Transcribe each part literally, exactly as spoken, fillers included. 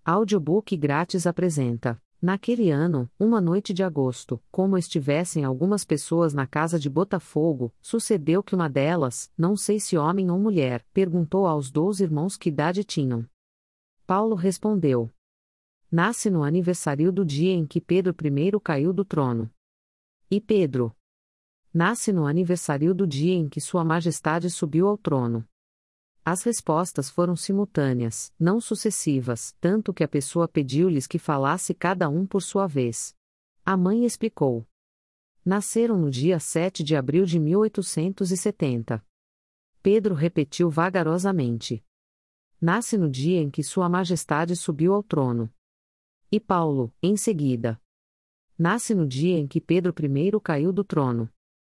Audiobook grátis apresenta: naquele ano, uma noite de agosto, como estivessem algumas pessoas na casa de Botafogo, sucedeu que uma delas, não sei se homem ou mulher, perguntou aos dois irmãos que idade tinham. Paulo respondeu: nasce no aniversário do dia em que Pedro primeiro caiu do trono. E Pedro: nasce no aniversário do dia em que Sua Majestade subiu ao trono. As respostas foram simultâneas, não sucessivas, tanto que a pessoa pediu-lhes que falasse cada um por sua vez. A mãe explicou: nasceram no dia sete de abril de mil oitocentos e setenta. Pedro repetiu vagarosamente: nasce no dia em que Sua Majestade subiu ao trono. E Paulo, em seguida: nasce no dia em que Pedro primeiro caiu do trono.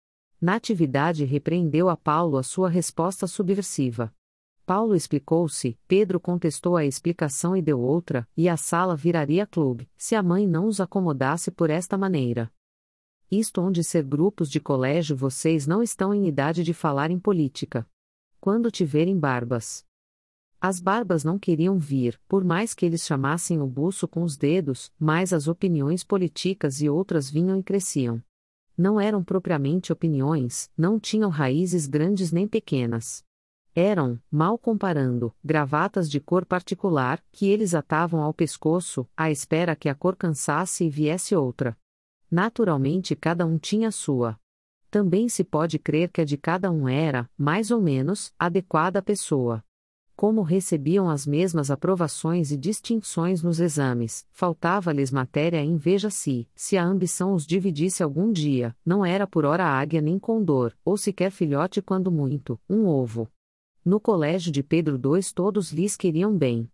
Natividade repreendeu a Paulo a sua resposta subversiva. Paulo explicou-se, Pedro contestou a explicação e deu outra, e a sala viraria clube, se a mãe não os acomodasse por esta maneira. Isto onde ser grupos de colégio vocês não estão em idade de falar em política. Quando tiverem barbas. As barbas não queriam vir, por mais que eles chamassem o buço com os dedos, mas as opiniões políticas e outras vinham e cresciam. Não eram propriamente opiniões, não tinham raízes grandes nem pequenas. Eram, mal comparando, gravatas de cor particular, que eles atavam ao pescoço, à espera que a cor cansasse e viesse outra. Naturalmente cada um tinha a sua. Também se pode crer que a de cada um era, mais ou menos, adequada à pessoa. Como recebiam as mesmas aprovações e distinções nos exames, faltava-lhes matéria em veja-se, se a ambição os dividisse algum dia, não era por hora águia nem condor, ou sequer filhote quando muito, um ovo. No colégio de Pedro dois todos lhes queriam bem.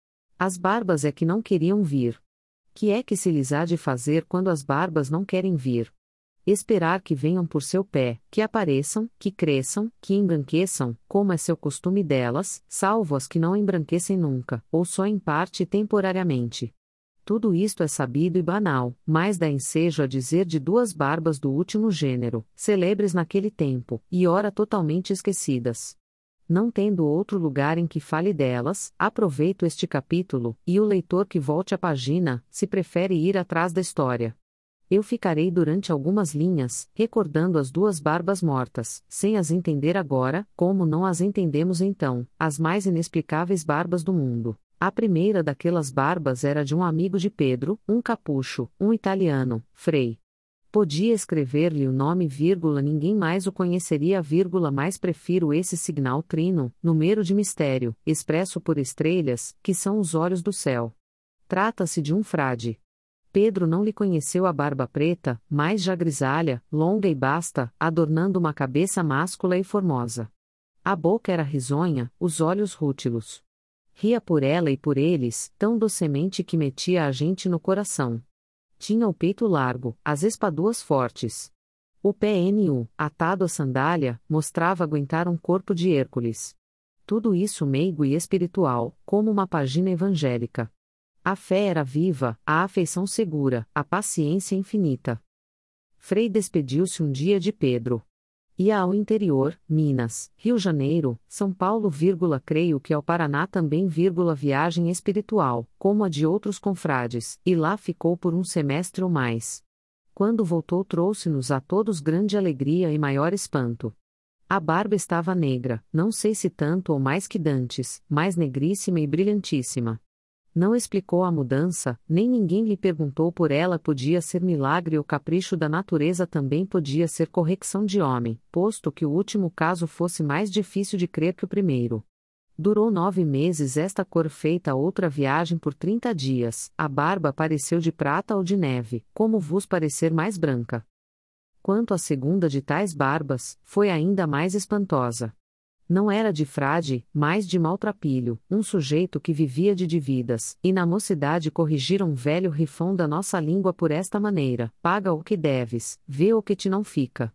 As barbas é que não queriam vir. Que é que se lhes há de fazer quando as barbas não querem vir? Esperar que venham por seu pé, que apareçam, que cresçam, que embranqueçam, como é seu costume delas, salvo as que não embranquecem nunca, ou só em parte e temporariamente. Tudo isto é sabido e banal, mas dá ensejo a dizer de duas barbas do último gênero, celebres naquele tempo, e ora totalmente esquecidas. Não tendo outro lugar em que fale delas, aproveito este capítulo, e o leitor que volte a página, se prefere ir atrás da história. Eu ficarei durante algumas linhas, recordando as duas barbas mortas, sem as entender agora, como não as entendemos então, as mais inexplicáveis barbas do mundo. A primeira daquelas barbas era de um amigo de Pedro, um capucho, um italiano, Frei. Podia escrever-lhe o nome vírgula ninguém mais o conheceria vírgula mas prefiro esse signal trino, número de mistério, expresso por estrelas, que são os olhos do céu. Trata-se de um frade. Pedro não lhe conheceu a barba preta, mais já grisalha, longa e basta, adornando uma cabeça máscula e formosa. A boca era risonha, os olhos rútilos. Ria por ela e por eles, tão docemente que metia a gente no coração. Tinha o peito largo, as espaduas fortes. O pé nu, atado à sandália, mostrava aguentar um corpo de Hércules. Tudo isso meigo e espiritual, como uma página evangélica. A fé era viva, a afeição segura, a paciência infinita. Frei despediu-se um dia de Pedro. Ia ao interior, Minas, Rio Janeiro, São Paulo, vírgula, creio que ao Paraná também, vírgula, viagem espiritual, como a de outros confrades, e lá ficou por um semestre ou mais. Quando voltou trouxe-nos a todos grande alegria e maior espanto. A barba estava negra, não sei se tanto ou mais que dantes, mais negríssima e brilhantíssima. Não explicou a mudança, nem ninguém lhe perguntou por ela. Podia ser milagre ou capricho da natureza, também podia ser correcção de homem, posto que o último caso fosse mais difícil de crer que o primeiro. Durou nove meses esta cor feita outra viagem por trinta dias, a barba pareceu de prata ou de neve, como vos parecer mais branca. Quanto à segunda de tais barbas, foi ainda mais espantosa. Não era de frade, mas de maltrapilho, um sujeito que vivia de dívidas, e na mocidade corrigiram um velho rifão da nossa língua por esta maneira: paga o que deves, vê o que te não fica.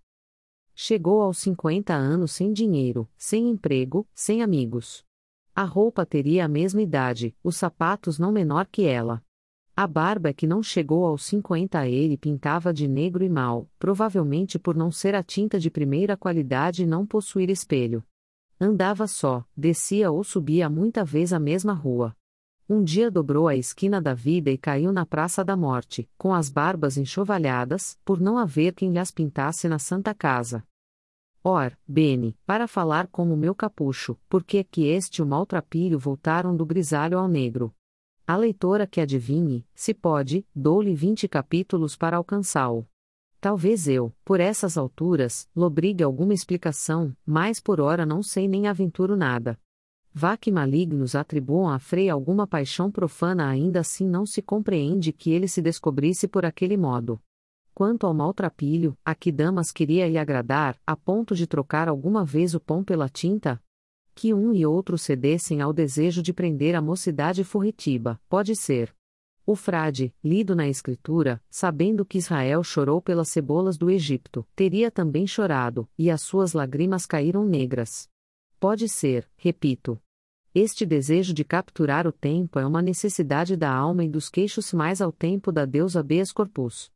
Chegou aos cinquenta anos sem dinheiro, sem emprego, sem amigos. A roupa teria a mesma idade, os sapatos não menor que ela. A barba é que não chegou aos cinquenta a ele pintava de negro e mal, provavelmente por não ser a tinta de primeira qualidade e não possuir espelho. Andava só, descia ou subia muita vez a mesma rua. Um dia dobrou a esquina da vida e caiu na praça da morte, com as barbas enxovalhadas, por não haver quem lhas pintasse na santa casa. Or, bene, para falar como meu capucho, porque é que este e o maltrapilho voltaram do grisalho ao negro. A leitora que adivinhe, se pode, dou-lhe vinte capítulos para alcançá-lo. Talvez eu, por essas alturas, lobrigue alguma explicação, mas por ora não sei nem aventuro nada. Vá que malignos atribuam a Frei alguma paixão profana, ainda assim não se compreende que ele se descobrisse por aquele modo. Quanto ao maltrapilho, a que damas queria lhe agradar, a ponto de trocar alguma vez o pão pela tinta? Que um e outro cedessem ao desejo de prender a mocidade furritiba, pode ser. O frade, lido na Escritura, sabendo que Israel chorou pelas cebolas do Egito, teria também chorado, e as suas lágrimas caíram negras. Pode ser, repito. Este desejo de capturar o tempo é uma necessidade da alma e dos queixos mais ao tempo da deusa Habeas Corpus.